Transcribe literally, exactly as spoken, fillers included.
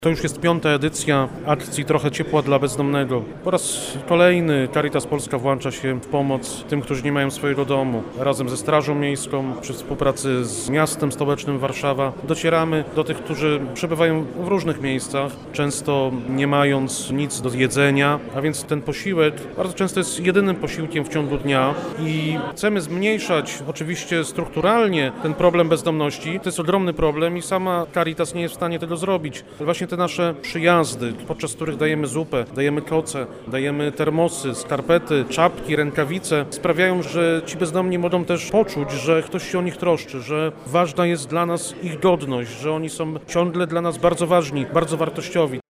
To już jest piąta edycja akcji Trochę ciepła dla bezdomnego. Po raz kolejny Caritas Polska włącza się w pomoc tym, którzy nie mają swojego domu. Razem ze Strażą Miejską, przy współpracy z miastem stołecznym Warszawa, docieramy do tych, którzy przebywają w różnych miejscach, często nie mając nic do jedzenia, a więc ten posiłek bardzo często jest jedynym posiłkiem w ciągu dnia i chcemy zmniejszać oczywiście strukturalnie ten problem bezdomności. To jest ogromny problem i sama Caritas nie jest w stanie tego zrobić. Właśnie te nasze przyjazdy, podczas których dajemy zupę, dajemy koce, dajemy termosy, skarpety, czapki, rękawice, sprawiają, że ci bezdomni mogą też poczuć, że ktoś się o nich troszczy, że ważna jest dla nas ich godność, że oni są ciągle dla nas bardzo ważni, bardzo wartościowi.